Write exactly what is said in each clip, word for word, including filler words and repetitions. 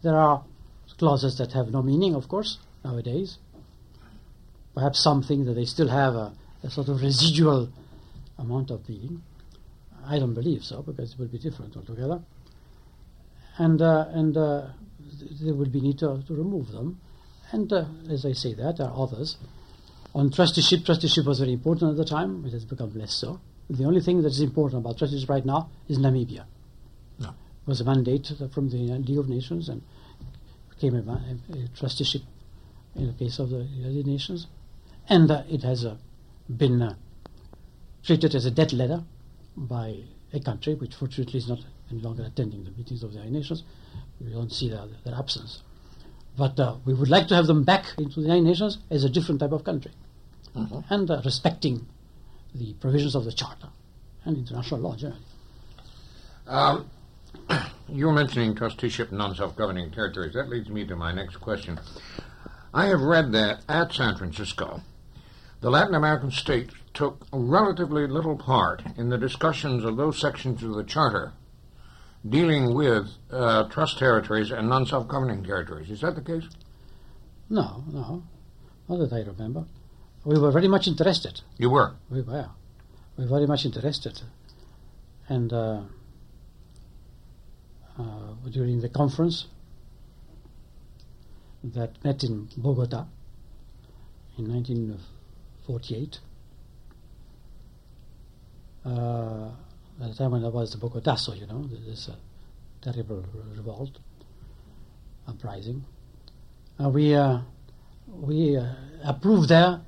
there are clauses that have no meaning, of course, nowadays. Perhaps some think that they still have a, a sort of residual amount of meaning. I don't believe so, because it will be different altogether. And uh, and uh, there will be need to, to remove them. And uh, as I say that, there are others. On trusteeship, trusteeship was very important at the time. It has become less so. The only thing that is important about trusteeship right now is Namibia. No. It was a mandate from the League of Nations and became a, a, a trusteeship in the case of the United Nations. And uh, it has uh, been uh, treated as a dead letter by a country which fortunately is not any longer attending the meetings of the United Nations. We don't see their, their absence. But uh, we would like to have them back into the United Nations as a different type of country, mm-hmm. and uh, respecting the provisions of the Charter and international law generally. Um, you were mentioning trusteeship and non-self-governing territories. That leads me to my next question. I have read that at San Francisco, the Latin American states took relatively little part in the discussions of those sections of the Charter dealing with uh, trust territories and non-self-governing territories. Is that the case? No, no. Not that I remember. We were very much interested. You were? We were. We were very much interested. And uh, uh, during the conference that met in Bogota in nineteen forty-eight, uh, at the time when there was the Bogotazo, you know, this uh, terrible revolt, uprising, uh, we uh, we uh, approved there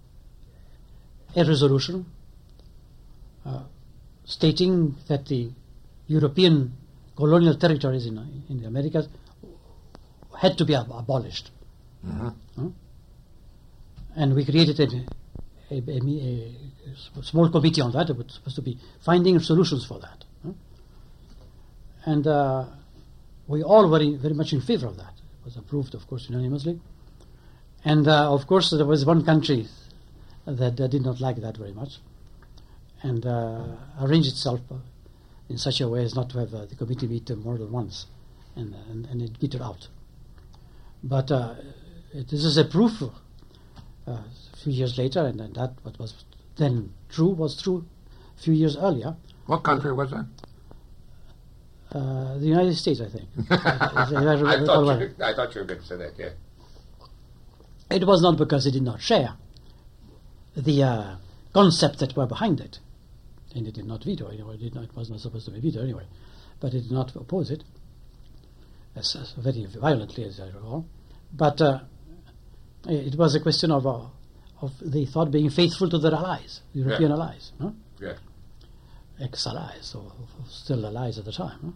a resolution uh, stating that the European colonial territories in, uh, in the Americas had to be ab- abolished. Mm-hmm. Huh? And we created a, a, a, a small committee on that. It was supposed to be finding solutions for that. Huh? And uh, we all were in, very much in favor of that. It was approved, of course, unanimously. And, uh, of course, there was one country that uh, did not like that very much and uh, arranged itself uh, in such a way as not to have uh, the committee meet uh, more than once and, and, and it petered out. But uh, it, this is a proof uh, a few years later, and, and that what was then true was true a few years earlier. What country was that? Uh, the United States, I think. I, I, thought you, I thought you were going to say that, yeah. It was not because it did not share the uh, concept that were behind it. And it did not veto it. It, did not, it was not supposed to be vetoed anyway. But it did not oppose it, as, as very violently as I recall. But uh, it was a question of uh, of they thought being faithful to their allies, European yeah. allies. Huh? Yeah. Ex-allies, or, or still allies at the time. Huh?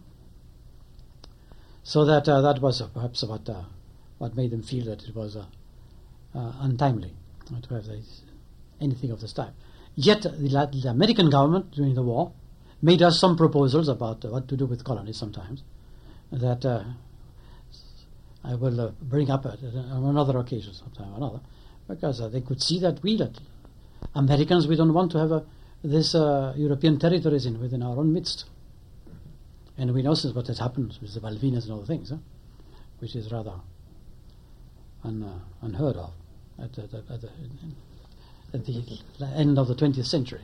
So that uh, that was uh, perhaps what uh, what made them feel that it was uh, uh, untimely uh, to have this, anything of this type. Yet uh, the, the American government during the war made us some proposals about uh, what to do with colonies sometimes that uh, I will uh, bring up at, on another occasion sometime or another, because uh, they could see that we, that Americans, we don't want to have uh, this uh, European territories in within our own midst. And we know since what has happened with the Malvinas and other things, huh? Which is rather un, uh, unheard of at the, at, the, at the end of the twentieth century.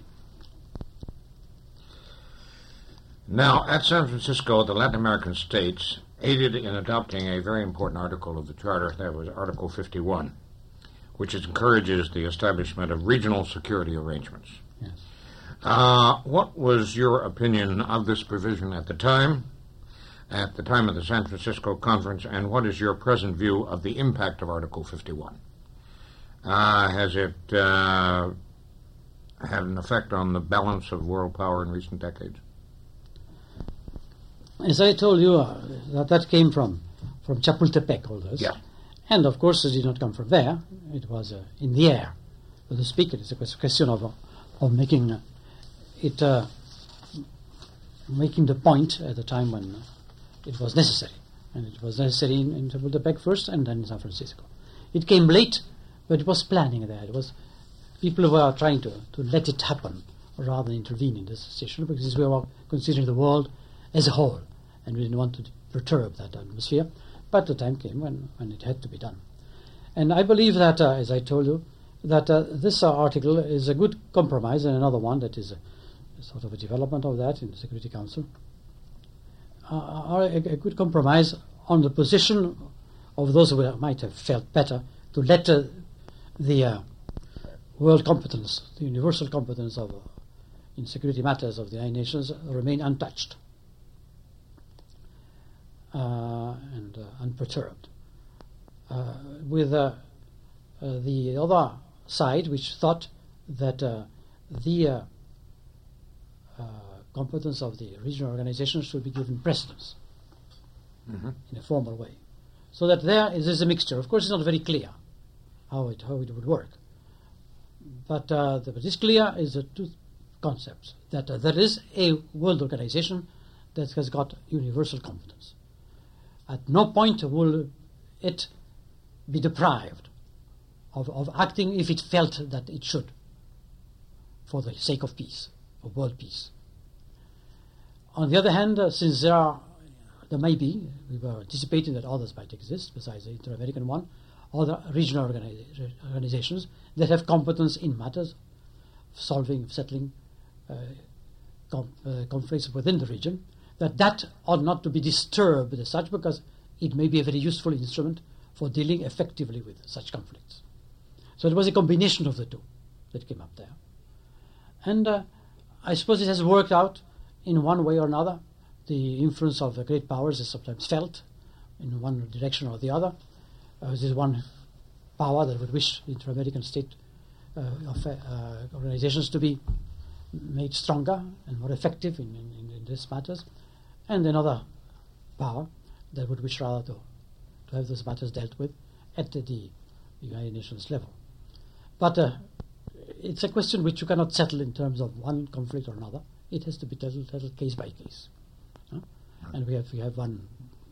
Now, at San Francisco, the Latin American states aided in adopting a very important article of the Charter, that was Article fifty-one, which encourages the establishment of regional security arrangements. Yes. Uh, what was your opinion of this provision at the time, at the time of the San Francisco Conference, and what is your present view of the impact of Article fifty-one? Uh, has it uh, had an effect on the balance of world power in recent decades? As I told you, uh, that, that came from, from Chapultepec, all this. Yeah. And, of course, it did not come from there. It was uh, in the air, so to speak. It's a question of, uh, of making uh, it, uh, making the point at the time when it was necessary. And it was necessary in, in Chapultepec first and then in San Francisco. It came late, but it was planning there. It was people were trying to, to let it happen rather than intervene in this situation, because we were considering the world as a whole, and we didn't want to perturb that atmosphere. but the time came when, when it had to be done. And I believe that, uh, as I told you, that uh, this uh, article is a good compromise, and another one that is a, a sort of a development of that in the Security Council, uh, are a, a good compromise on the position of those who might have felt better to let uh, the uh, world competence, the universal competence of uh, in security matters of the United Nations remain untouched uh, and uh, unperturbed. Uh, with uh, uh, the other side, which thought that uh, the uh, uh, competence of the regional organizations should be given precedence mm-hmm. in a formal way. So that there is, is a mixture. Of course, it's not very clear how it how it would work. But uh, the, what is clear is the two concepts, that uh, there is a world organization that has got universal competence. At no point will it be deprived of, of acting if it felt that it should, for the sake of peace, of world peace. On the other hand, uh, since there are, there may be, we were anticipating that others might exist besides the Inter-American one, other regional organi- organizations that have competence in matters of solving, settling uh, com- uh, conflicts within the region, that that ought not to be disturbed as such, because it may be a very useful instrument for dealing effectively with such conflicts. So it was a combination of the two that came up there. And uh, I suppose it has worked out in one way or another. The influence of the great powers is sometimes felt in one direction or the other. Uh, there is one power that would wish the inter-American state uh, of, uh, organizations to be made stronger and more effective in, in, in these matters, and another power that would wish rather to, to have those matters dealt with at the, the United Nations level. But uh, it's a question which you cannot settle in terms of one conflict or another. It has to be settled, settled case by case. Huh? And we have we have one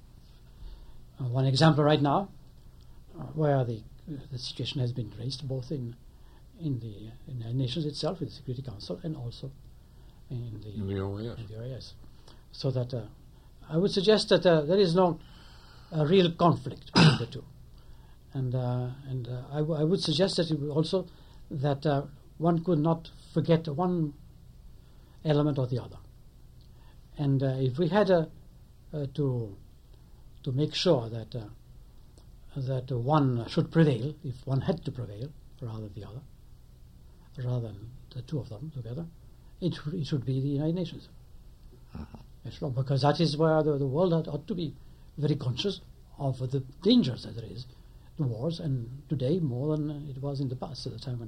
uh, one example right now uh, where the the situation has been raised both in in the in the nations itself, in the Security Council, and also in the, in the O A S. In the O A S. So that uh, I would suggest that uh, there is no uh, real conflict between the two, and uh, and uh, I, w- I would suggest that it would also that uh, one could not forget one element or the other. And uh, if we had uh, uh, to to make sure that uh, that uh, one should prevail, if one had to prevail rather than the other, rather than the two of them together, it, it should be the United Nations. Uh-huh. Yes, because that is where the, the world ought, ought to be very conscious of the dangers that there is, the wars, and today more than it was in the past, at the time when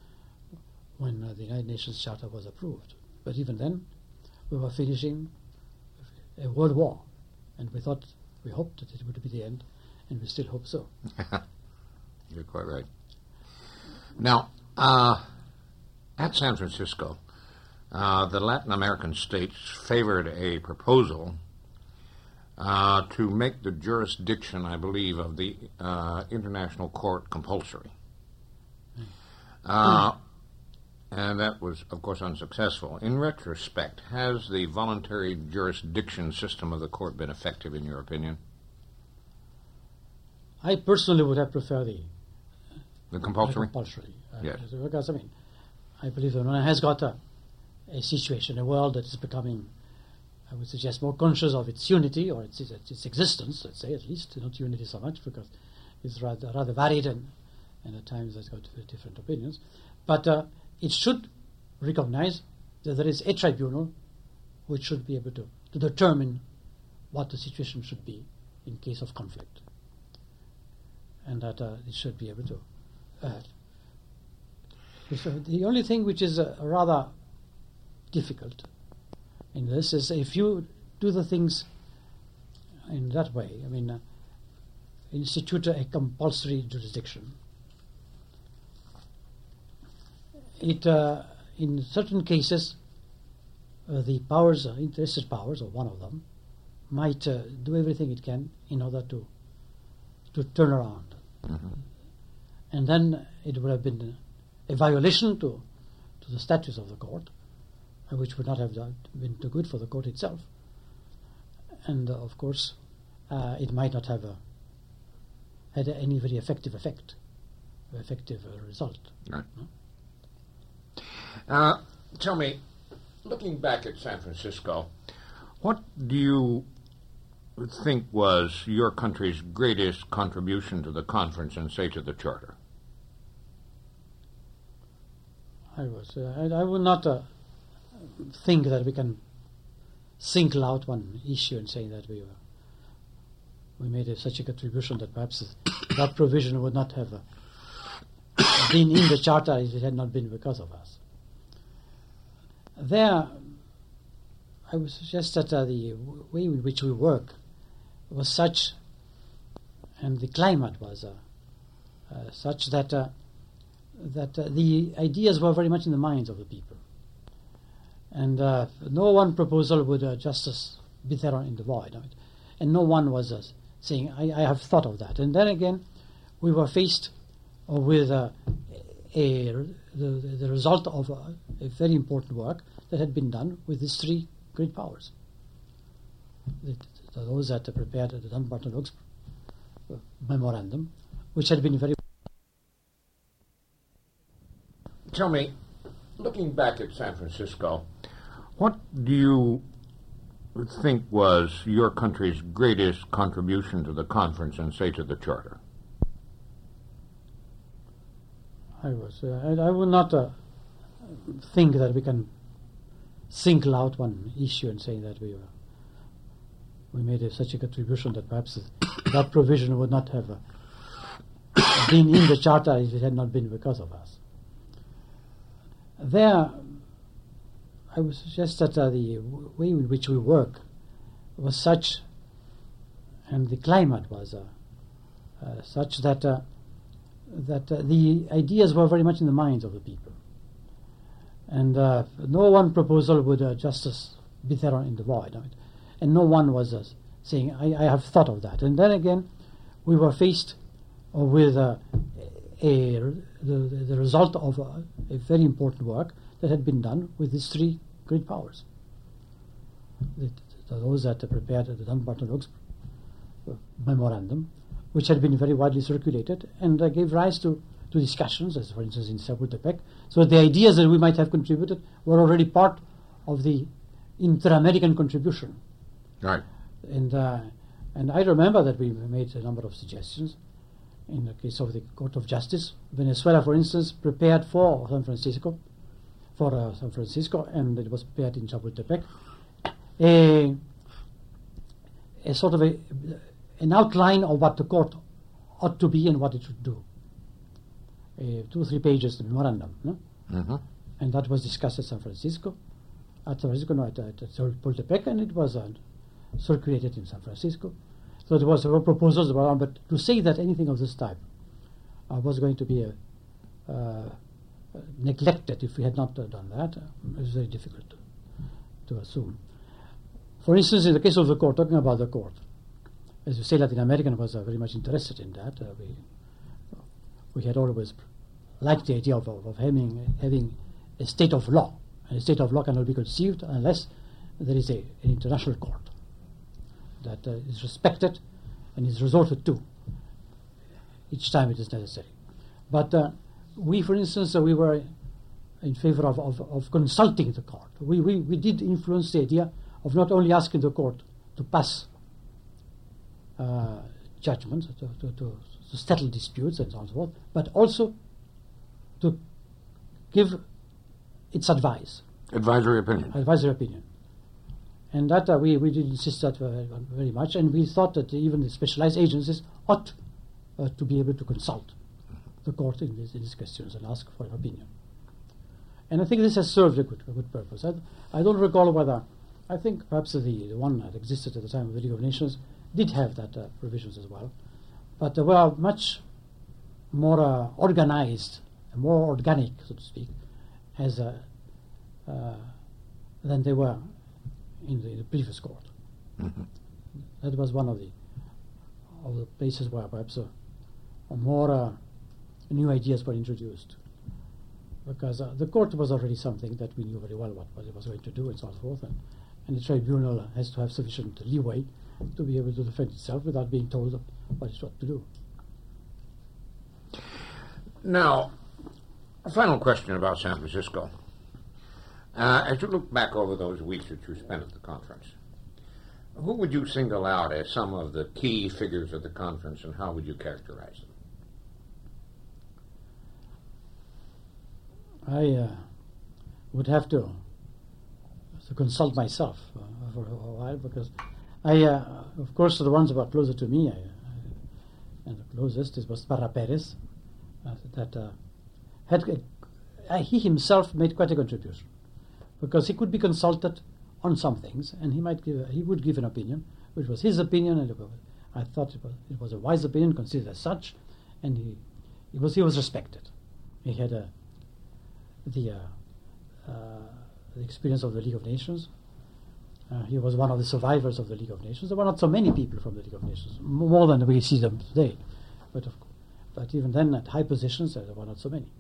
when uh, the United Nations Charter was approved. But even then, we were finishing a world war, and we thought, we hoped that it would be the end, and we still hope so. You're quite right. Now, uh, at San Francisco, uh, the Latin American states favored a proposal uh, to make the jurisdiction, I believe, of the uh, International Court compulsory. Uh, and that was, of course, unsuccessful. In retrospect, has the voluntary jurisdiction system of the court been effective, in your opinion? I personally would have preferred the the compulsory. The compulsory, uh, yes. Because I mean, I believe that one has got a, a situation, a world that is becoming, I would suggest, more conscious of its unity or its its existence. Let's say, at least, not unity so much, because it's rather rather varied and and at times has got different opinions. But uh, it should recognize that there is a tribunal which should be able to, to determine what the situation should be in case of conflict. And that uh, it should be able to. Uh, so the only thing which is uh, rather difficult in this is if you do the things in that way, I mean, uh, institute a compulsory jurisdiction, it, uh, in certain cases, uh, the powers, uh, interested powers, or one of them, might uh, do everything it can in order to to turn around. Mm-hmm. And then it would have been a violation to to the statutes of the court, uh, which would not have been too good for the court itself. And, uh, of course, uh, it might not have uh, had any very effective effect, effective uh, result. Right. No? Uh, tell me, looking back at San Francisco, what do you think was your country's greatest contribution to the conference and, say, to the Charter? I was. Uh, I, I would not uh, think that we can single out one issue and say that we were, we made a, such a contribution that perhaps that provision would not have uh, been in the Charter if it had not been because of us. There, I would suggest that uh, the w- way in which we work was such, and the climate was uh, uh, such that uh, that uh, the ideas were very much in the minds of the people. And uh, no one proposal would uh, just uh, be there in the void. Right? And no one was uh, saying, I, I have thought of that. And then again, we were faced uh, with uh, a, the, the result of uh, a very important work that had been done with these three great powers. The, the, those that uh, prepared the Dunbarton Oaks memorandum, which had been very... Tell me, looking back at San Francisco, what do you think was your country's greatest contribution to the conference and, say, to the Charter? I was. Uh, I, I would not uh, think that we can single out one issue and say that we were, we made a, such a contribution that perhaps that provision would not have uh, been in the Charter if it had not been because of us. There, I would suggest that uh, the w- way in which we work was such, and the climate was uh, uh, such that uh, that uh, the ideas were very much in the minds of the people. And uh, no one proposal would uh, just uh, be there in the void. Right? And no one was uh, saying, I, I have thought of that. And then again, we were faced uh, with uh, a, the, the result of uh, a very important work that had been done with these three great powers. The, the, those that uh, prepared the Dunbarton Oaks memorandum, which had been very widely circulated and uh, gave rise to, to discussions, as for instance in Chapultepec. So the ideas that we might have contributed were already part of the inter-American contribution. Right. And uh, and I remember that we made a number of suggestions in the case of the Court of Justice. Venezuela, for instance, prepared for San Francisco, for uh, San Francisco, and it was prepared in Chapultepec, a, a sort of a an outline of what the court ought to be and what it should do. Uh, two or three pages, the memorandum. No? Mm-hmm. And that was discussed at San Francisco, at San Francisco, no, at, at, at Chapultepec, and it was uh, circulated in San Francisco. So there was there were proposals around, but to say that anything of this type uh, was going to be uh, uh, neglected if we had not uh, done that, uh, is very difficult to, to assume. For instance, in the case of the court, talking about the court, as you say, Latin American was uh, very much interested in that. Uh, we we had always liked the idea of, of, of having having a state of law, and a state of law cannot be conceived unless there is a, an international court that uh, is respected and is resorted to each time it is necessary. But uh, we, for instance, uh, we were in favor of, of, of consulting the court. We, we we did influence the idea of not only asking the court to pass Uh, judgments, to, to, to, to settle disputes and so on and so forth, but also to give its advice. Advisory opinion. Advisory opinion. And that uh, we, we did insist that uh, very much, and we thought that even the specialized agencies ought uh, to be able to consult the court in, this, in these questions and ask for an opinion. And I think this has served a good, a good purpose. I, I don't recall whether, I think perhaps the, the one that existed at the time of the League of Nations did have that uh, provisions as well, but they were much more uh, organized, more organic, so to speak, as uh, uh, than they were in the, the previous court. Mm-hmm. That was one of the of the places where perhaps uh, more uh, new ideas were introduced, because uh, the court was already something that we knew very well what, what it was going to do and so forth, and, and the tribunal has to have sufficient leeway to be able to defend itself without being told what it's what to do. Now, a final question about San Francisco. Uh, as you look back over those weeks that you spent at the conference, who would you single out as some of the key figures of the conference, and how would you characterize them? I uh, would have to, to consult myself uh, for a while, because I, uh, of course, the ones that were closer to me, I, I, and the closest is was Parra Perez, uh, that uh, had uh, he himself made quite a contribution, because he could be consulted on some things, and he might give, he would give an opinion, which was his opinion, and it was, I thought it was, it was a wise opinion, considered as such, and he, he was he was respected. He had a the uh, uh, the experience of the League of Nations. Uh, he was one of the survivors of the League of Nations. There were not so many people from the League of Nations, m- more than we see them today. But of, but even then, at high positions, there were not so many.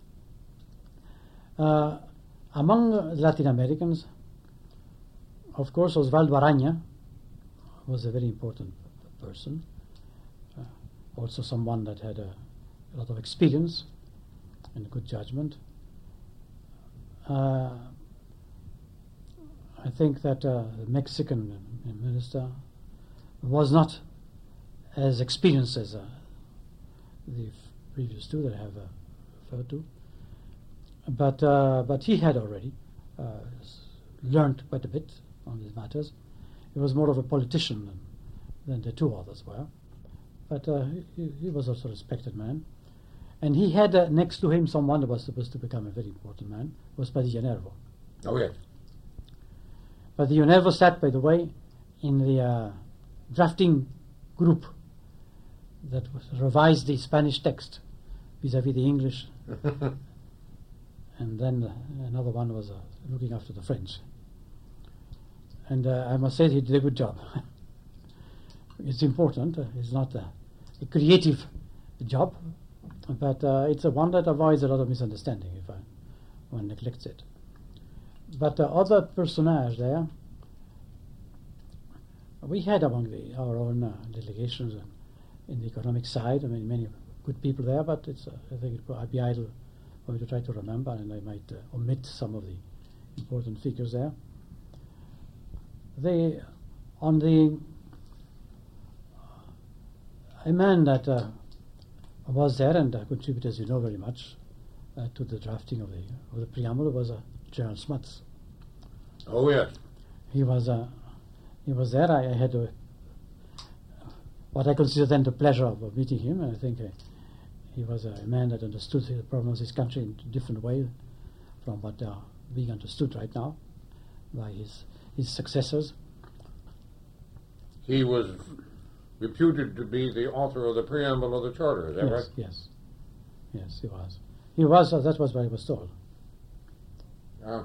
Uh, among uh, Latin Americans, of course, Osvaldo Araña was a very important person. Uh, also someone that had a, a lot of experience and good judgment. Uh, I think that uh, the Mexican minister was not as experienced as uh, the f- previous two that I have uh, referred to, but uh, but he had already uh, s- learned quite a bit on these matters. He was more of a politician than, than the two others were, but uh, he, he was also a respected man. And he had uh, next to him someone that was supposed to become a very important man, was Padilla Nervo. Oh, yes. Padilla Nervo sat, by the way, in the uh, drafting group that was revised the Spanish text vis-à-vis the English. And then uh, another one was uh, looking after the French. And uh, I must say he did a good job. It's important. Uh, it's not a, a creative job, but uh, it's a one that avoids a lot of misunderstanding if I, one neglects it. But uh, other personage there, we had among the, our own uh, delegations uh, in the economic side. I mean, many good people there, but it's, uh, I think it would be idle for me to try to remember, and I might uh, omit some of the important figures there. They, on the, a man that uh, was there and uh, contributed, as you know, very much uh, to the drafting of the of the preamble was uh, Gerald Smuts. Oh, yes. He was uh, he was there. I, I had uh, what I consider then the pleasure of, of meeting him. And I think uh, he was a man that understood the problems of his country in a different way from what are being understood right now by his his successors. He was reputed to be the author of the preamble of the Charter, is that yes, right? Yes, yes, he was. He was, uh, that was what I was told. Uh,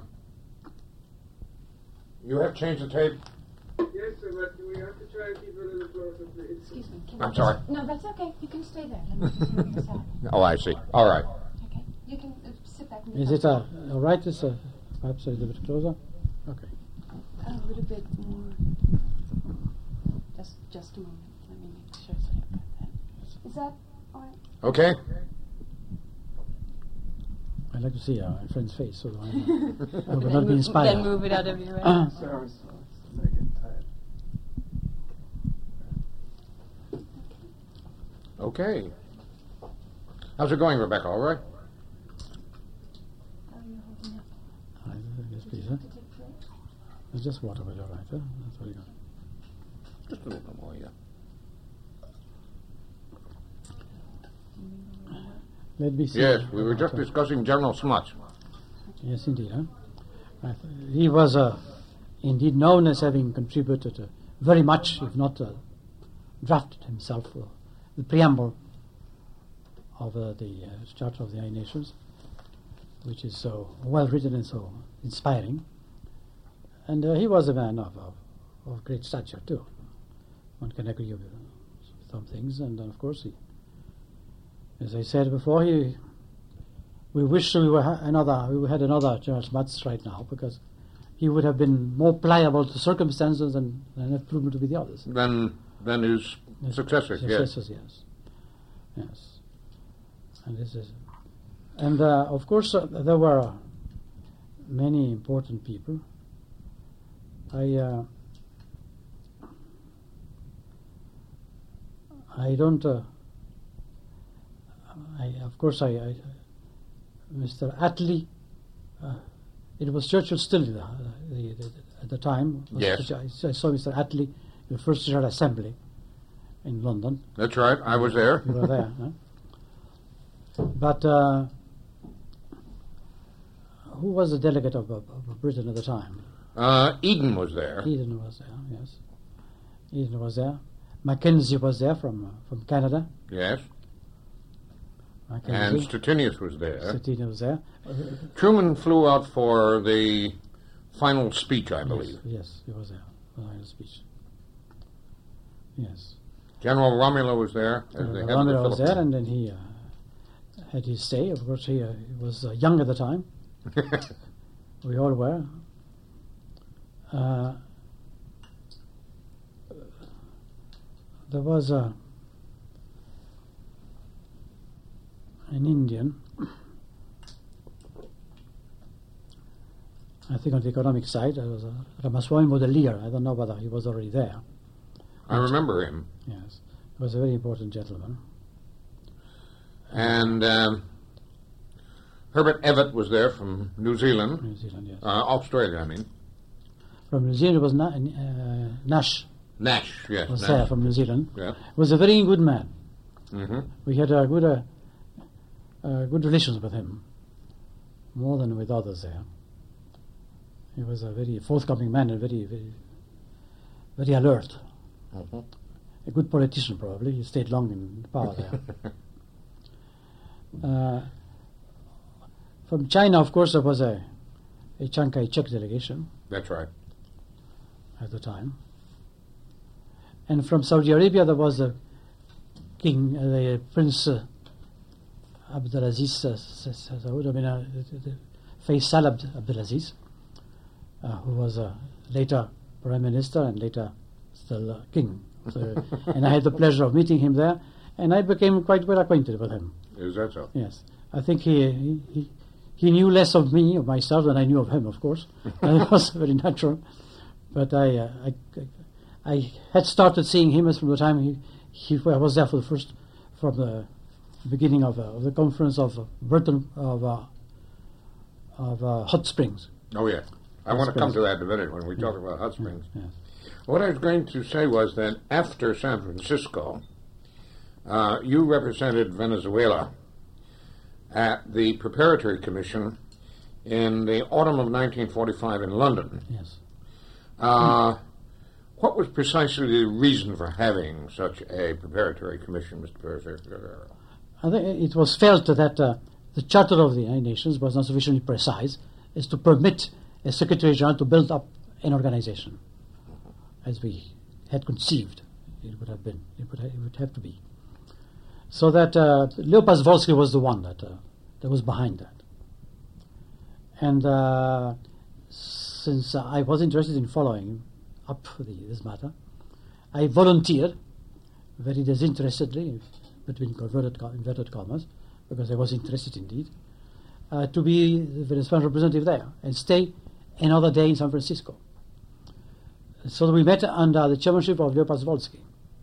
you have changed the tape? Yes, sir, but we have to try and keep it a little closer, please. Excuse me. Can I'm I sorry. just- No, that's okay. You can stay there. Let me just hear what you're saying. Oh, I see. All right. Okay. You can uh, sit back. And Is it uh, all right? Is uh, perhaps a little bit closer? Okay. a little bit more? Just, just a moment. Let me make sure that I've got that. Is that all right? Okay. I'd like to see uh, my friend's face, so I, I will Then not be move- inspired. Then move it out of your way. Uh, Sorry, so let's make it tight. Okay. How's it going, Rebecca? All right? How are you holding up? I- yes, please. Huh? To take place? It's just water, will be all right. Huh? That's very good. Just a little bit more, yeah. Let me see. Yes, we were just discussing General Smuts. Yes, indeed. Huh? I th- he was uh, indeed known as having contributed uh, very much, if not uh, drafted himself, uh, the preamble of uh, the uh, Charter of the United Nations, which is so well written and so inspiring. And uh, he was a man of, of, of great stature, too. One can agree with uh, some things, and then, of course, he, as I said before, he, we wish we were ha- another. We had another General Smuts right now, because he would have been more pliable to circumstances than, than have proven to be the others. Then, then his His successors, yes. Successors, yes, yes. And this is And uh, of course, uh, there were uh, many important people. I uh, I don't. Uh, I of course I, I Mister Attlee. Uh, it was Churchill still uh, the, the, at the time. Yes. I, I saw Mister Attlee in the first General Assembly in London. That's right. I was there. You were there. Huh? But uh, who was the delegate of, of, of Britain at the time? Uh, Eden was there. Eden was there, yes. Eden was there. Mackenzie was there from uh, from Canada. Yes. And Mackenzie. Stettinius was there. Stettinius was there. Truman flew out for the final speech, I believe. Yes, yes, he was there. The final speech. Yes. General Romulo was there. As Uh, the head of the Romulo was there, Philippines. and then he uh, had his say. Of course, he, uh, he was uh, young at the time. We all were. Uh, there was a, an Indian, I think on the economic side, there was a Ramaswamy Modelier. I don't know whether he was already there. I remember him. Yes, he was a very important gentleman. And um, Herbert Evatt was there from New Zealand. New Zealand, yes. Uh, Australia, I mean. From New Zealand was Na- uh, Nash Nash, yes. was Nash. there from New Zealand. Yeah. Was a very good man. Mm-hmm. We had a good, uh, uh, good relations with him, more than with others there. He was a very forthcoming man and very, very, very alert. Mm-hmm. A good politician, probably. He stayed long in power there. uh, from China, of course, there was a, a Chiang Kai-shek delegation That's right. at the time. And from Saudi Arabia, there was the king, uh, the Prince uh, Abdulaziz, uh, S- S- Saud, I mean, uh, the, the Faisal Abd- Abdulaziz, uh, who was uh, later Prime Minister and later still uh, king. So, and I had the pleasure of meeting him there, and I became quite well acquainted with him. Is that so? Yes, I think he he, he, he knew less of me, of myself, than I knew of him, of course. And it was very natural. But I, uh, I, I had started seeing him as from the time he, he I was there for the first, from the beginning of, uh, of the conference of uh, Burton of uh, of uh, Hot Springs. Oh, yeah. I Hot want to come Springs. to that in a minute when we talk about Hot Springs. Yes. What I was going to say was that after San Francisco, uh, you represented Venezuela at the Preparatory Commission in the autumn of nineteen forty-five in London. Yes. Uh, what was precisely the reason for having such a preparatory commission, Mister Purser? I think it was felt that uh, the Charter of the United Nations was not sufficiently precise as to permit a Secretary General to build up an organization as we had conceived it would have been, it would, ha- it would have to be. So that uh, Leo Pazvolsky was the one that, uh, that was behind that. And uh, since uh, I was interested in following up the, this matter, I volunteered very disinterestedly, between converted co- inverted commas, because I was interested indeed, uh, to be the Venezuelan representative there and stay another day in San Francisco. So we met under the chairmanship of Leo Pazvolsky.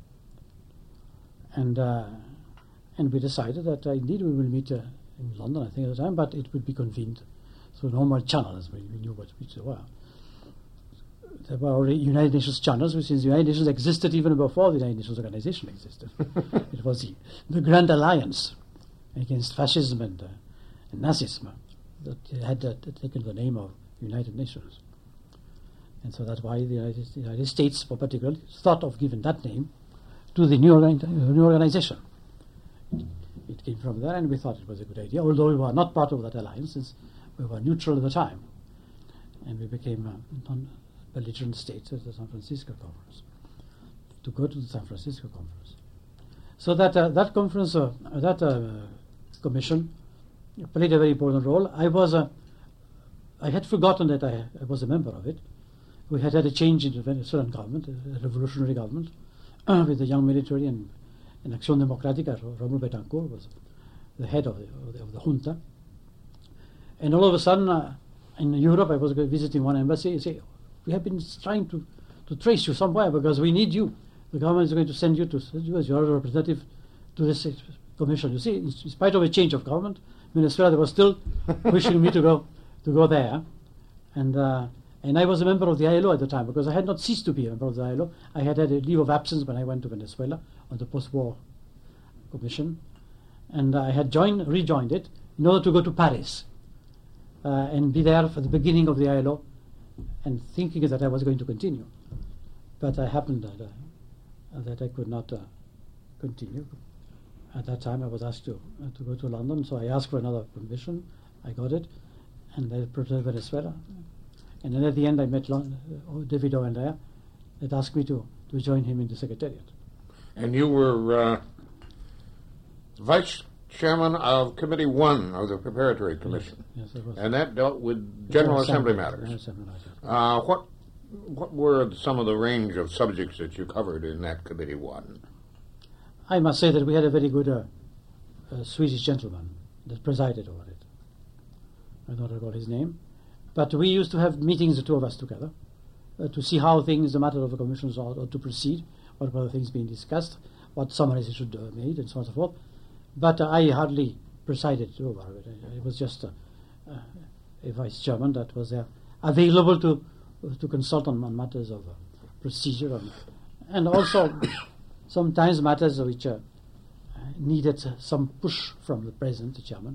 And uh, and we decided that uh, indeed we will meet uh, in London, I think at the time, but it would be convened through normal channels. We, we knew what which they were. There were already United Nations channels, which since the United Nations existed even before the United Nations Organization existed. It was the, the Grand Alliance against fascism and, uh, and Nazism that had uh, taken the name of United Nations. And so that's why the United, the United States, for particular, thought of giving that name to the new, organ- new organization. It came from there, and we thought it was a good idea, although we were not part of that alliance, since we were neutral at the time. And we became uh, non-belligerent states at the San Francisco Conference, to go to the San Francisco Conference. So that uh, that conference, uh, that uh, commission played a very important role. I was, uh, I had forgotten that I, I was a member of it. We had had a change in the Venezuelan government, a revolutionary government, uh, with the young military and, and Acción Democrática. Romulo Betancourt was the head of the, of the, of the junta. And all of a sudden, uh, in Europe, I was visiting one embassy. They say, we have been trying to, to trace you somewhere because we need you. The government is going to send you to you as your representative to this commission. You see, in spite of a change of government, Venezuela was still wishing me to go to go there. And uh, and I was a member of the I L O at the time because I had not ceased to be a member of the I L O. I had had a leave of absence when I went to Venezuela on the post-war commission. And I had joined, rejoined it in order to go to Paris uh, and be there for the beginning of the I L O and thinking that I was going to continue. But I happened that, uh, that I could not uh, continue. At that time I was asked to, uh, to go to London, so I asked for another permission. I got it, and I prepared Venezuela. And then at the end I met Lon- uh, David Owen there that asked me to, to join him in the Secretariat. And you were uh, Vice Chairman of Committee One of the Preparatory Commission. Yes, yes, I was. And that dealt with General Assembly, matters. General Assembly matters. Uh, what what were some of the range of subjects that you covered in that Committee One? I must say that we had a very good uh, uh, Swedish gentleman that presided over it. I don't recall his name. But we used to have meetings, the two of us together, uh, to see how things, the matter of the commissions ought, ought to proceed, what were the things being discussed, what summaries should be uh, made, and so on and so forth. But uh, I hardly presided over it. I, I was just uh, uh, a vice chairman that was uh, available to to consult on, on matters of uh, procedure, and, and also sometimes matters which uh, needed uh, some push from the president, the chairman.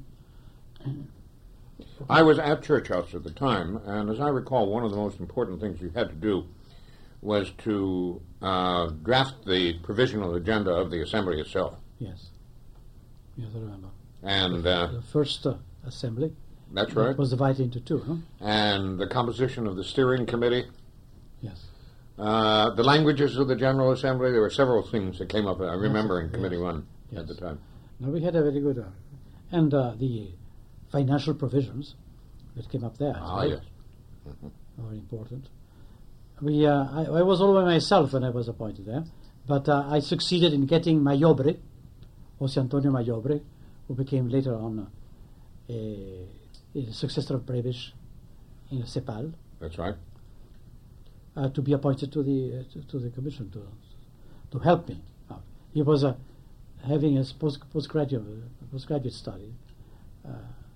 I was at Church House at the time, and as I recall, one of the most important things you had to do was to uh, draft the provisional agenda of the Assembly itself. Yes. Yes, I remember. And uh, the first uh, assembly. That's right. It was divided into two, huh? And the composition of the steering committee. Yes. Uh, the languages of the General Assembly. There were several things that came up, I remember, Yes, in Committee yes. One Yes. at the time. No, we had a very good... Uh, and uh, the financial provisions that came up there. as Ah, well. yes. Very important. We, uh, I, I was all by myself when I was appointed there, but uh, I succeeded in getting Mayobre, Jose Antonio Mayobre, who became later on uh, a, a successor of Brevis in CEPAL, That's right. uh, to be appointed to the uh, to, to the commission to to help me. Uh, he was uh, having a post postgraduate postgraduate study uh,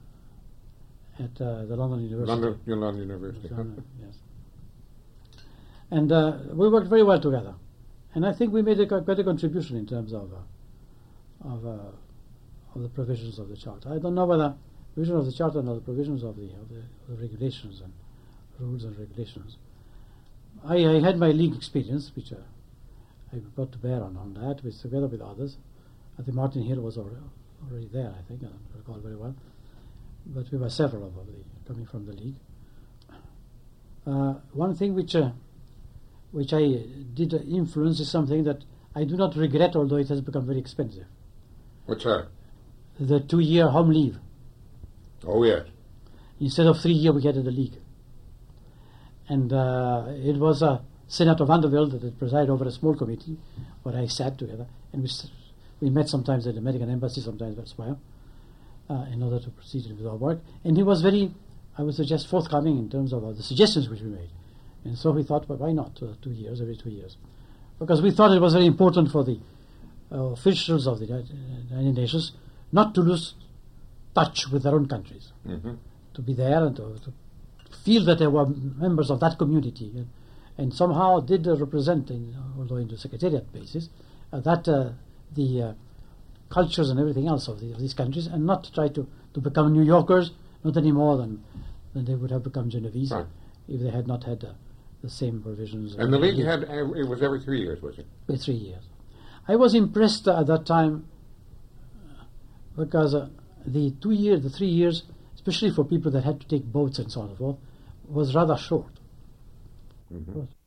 at uh, the London University. London, London University. London, yes. And uh, we worked very well together, and I think we made a co- quite a contribution in terms of uh, of uh, of the provisions of the charter. I don't know whether provision of the charter or the provisions of the of the, of the regulations and rules and regulations. I, I had my league experience, which uh, I brought to bear on, on that, with together with others. I think Martin Hill was already, already there. I think I don't recall very well, but we were several of the coming from the league. Uh, one thing which uh, which I did influence is something that I do not regret, although it has become very expensive. What's that? The two-year home leave. Oh, yes. Instead of three years, we had in the league. And uh, it was uh, Senator Vanderbilt that presided over a small committee where I sat together, and we, s- we met sometimes at the American Embassy, sometimes elsewhere, uh, in order to proceed with our work. And he was very, I would suggest, forthcoming in terms of uh, the suggestions which we made. And so we thought, well, why not uh, two years, every two years? Because we thought it was very important for the uh, officials of the United Nations not to lose touch with their own countries, Mm-hmm. to be there and to, to feel that they were members of that community, and, and somehow did uh, represent, in, although in the secretariat basis, uh, that uh, the uh, cultures and everything else of, the, of these countries, and not try to, to become New Yorkers, not any more than, than they would have become Genovese Right. if they had not had uh, the same provisions. And the uh, league here. had, it was every three years, was it? Uh, three years. I was impressed uh, at that time uh, because uh, the two years, the three years, especially for people that had to take boats and so on and so forth, was rather short. Mm-hmm. Was-